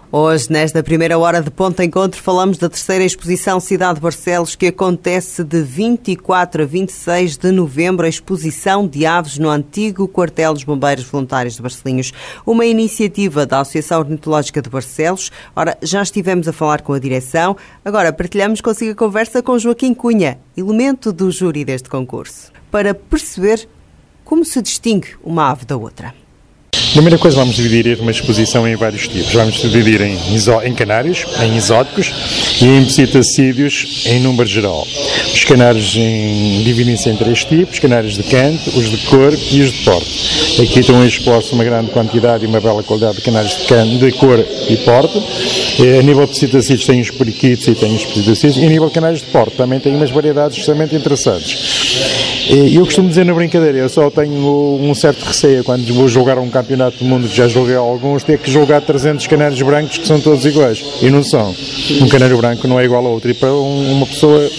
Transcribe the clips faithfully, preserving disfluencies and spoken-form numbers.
Hoje, nesta primeira hora de Ponto de Encontro, falamos da terceira exposição Cidade de Barcelos, que acontece de vinte e quatro a vinte e seis de novembro, a exposição de aves no antigo quartel dos Bombeiros Voluntários de Barcelinhos, uma iniciativa da Associação Ornitológica de Barcelos. Ora, já estivemos a falar com a direção, agora partilhamos consigo a conversa com Joaquim Cunha, elemento do júri deste concurso, para perceber como se distingue uma ave da outra. Primeira coisa, vamos dividir uma exposição em vários tipos. Vamos dividir em, iso, em canários, em exóticos e em psitacídeos em número geral. Os canários dividem-se em três tipos: canários de canto, os de cor e os de porte. Aqui estão expostos uma grande quantidade e uma bela qualidade de canários de, canto, de cor e porte. A nível de psitacídeos tem os periquitos e tem os psitacídeos, e a nível de canários de porte também tem umas variedades extremamente interessantes. Eu costumo dizer na brincadeira, eu só tenho um certo receio quando vou jogar um campeonato do mundo, que já joguei alguns, ter que jogar trezentos canários brancos que são todos iguais, e não são. Um canário branco não é igual ao outro, e para uma pessoa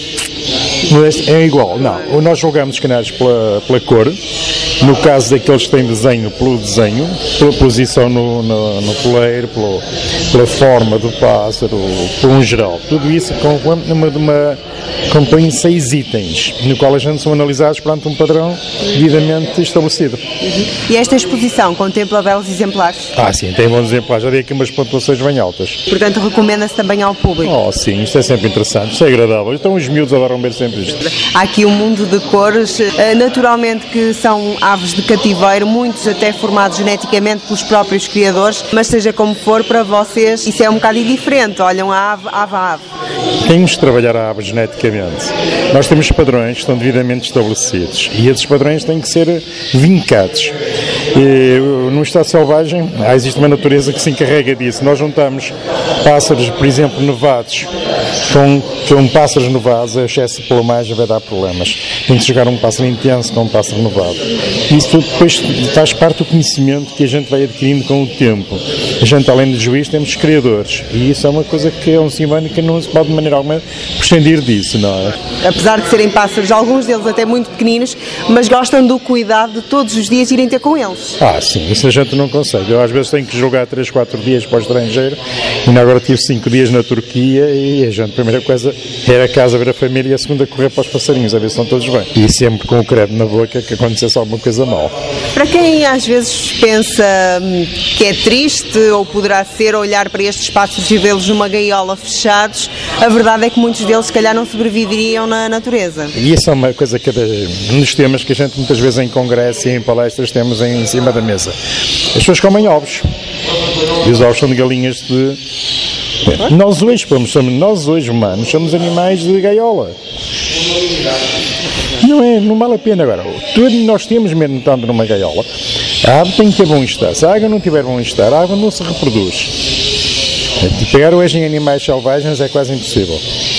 é igual. Não, nós jogamos os canários pela, pela cor, no caso daqueles que têm desenho, pelo desenho, pela posição no, no, no poleiro, pelo, pela forma do pássaro, por um geral. Tudo isso com uma, uma compõe seis itens, no qual a gente são analisados perante um padrão devidamente estabelecido. Uhum. E esta exposição contempla belos exemplares? Ah, sim, tem bons exemplares. Já dei aqui umas pontuações bem altas. Portanto, recomenda-se também ao público? Oh, sim, isto é sempre interessante, isto é agradável. Então os miúdos adoram ver sempre isto. Há aqui um mundo de cores, naturalmente que são aves de cativeiro, muitos até formados geneticamente pelos próprios criadores, mas seja como for, para vocês isso é um bocado diferente, olham a ave, ave a ave. Temos de trabalhar a ave geneticamente. Nós temos padrões que estão devidamente estabelecidos e esses padrões têm que ser vincados. E, no estado selvagem, há, existe uma natureza que se encarrega disso. Nós juntamos pássaros, por exemplo, nevados, com, com pássaros nevados, a excesso de plumagem vai dar problemas. Tem que chegar um pássaro intenso com um pássaro nevado. Isso depois faz parte do conhecimento que a gente vai adquirindo com o tempo. A gente, além de juiz, temos criadores. E isso é uma coisa que é um simone que não se pode de maneira alguma prescindir disso, não é? Apesar de serem pássaros, alguns deles até muito pequeninos, mas gostam do cuidado de todos os dias irem ter com eles. Ah, sim, isso a gente não consegue. Eu às vezes tenho que jogar três, quatro dias para o estrangeiro, e agora tive cinco dias na Turquia e a gente, a primeira coisa era a casa ver a família e a segunda correr para os passarinhos, a ver se estão todos bem. E sempre com o credo na boca que acontecesse alguma coisa mal. Para quem às vezes pensa que é triste ou poderá ser olhar para estes pássaros e vê-los numa gaiola fechados, a verdade é que muitos deles se calhar não sobreviveriam na natureza. E isso é uma coisa que nos temas que a gente muitas vezes em congresso e em palestras temos em cima da mesa. As pessoas comem ovos. E os ovos são de galinhas de... Nós hoje, nós hoje humanos, somos animais de gaiola. Não é, não vale a pena agora. Tudo nós temos mesmo estando numa gaiola. A ave tem que ter bom estar. Se a água não tiver bom estar, a ave não se reproduz. Pegar hoje em animais selvagens é quase impossível.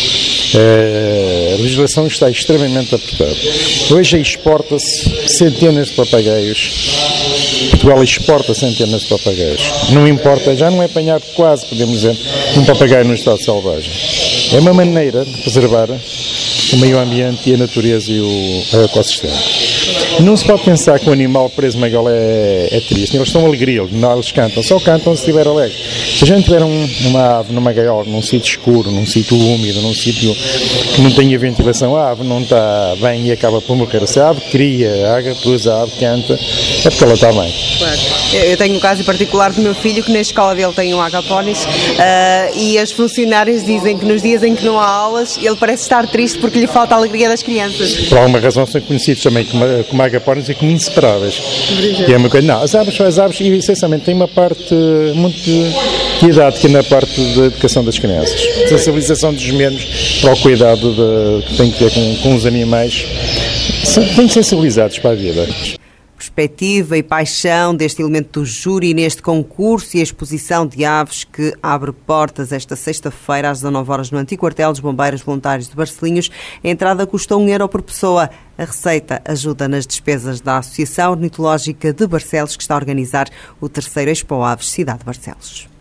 A legislação está extremamente apertada. Hoje exporta-se centenas de papagaios. Portugal exporta centenas de papagaios. Não importa, já não é apanhar quase, podemos dizer, um papagaio no estado selvagem. É uma maneira de preservar o meio ambiente e a natureza e o, o ecossistema. Não se pode pensar que um animal preso numa gaiola é, é triste. Eles estão alegria, eles cantam. Só cantam se estiver alegre. Se a gente tiver um, uma ave numa gaiola, num sítio escuro, num sítio úmido, num sítio que não tenha ventilação, a ave não está bem e acaba por morrer. Se a ave cria, a ave cruz, a ave canta, é porque ela está bem. Claro. Eu tenho um caso em particular do meu filho, que na escola dele tem um agaponis, uh, e as funcionárias dizem que nos dias em que não há aulas, ele parece estar triste porque lhe falta a alegria das crianças. Por alguma razão são conhecidos também como, como agaponis e como inseparáveis. E é uma coisa, não, as aves, as aves, e essencialmente tem uma parte muito didática na parte da educação das crianças. Sensibilização dos meninos para o cuidado de, que tem que ter com, com os animais. Têm sensibilizados para a vida. Perspectiva e paixão deste elemento do júri neste concurso e a exposição de aves que abre portas esta sexta-feira às dezanove horas no antigo quartel dos Bombeiros Voluntários de Barcelinhos. A entrada custou um euro por pessoa. A receita ajuda nas despesas da Associação Ornitológica de Barcelos, que está a organizar o terceiro Expo Aves Cidade de Barcelos.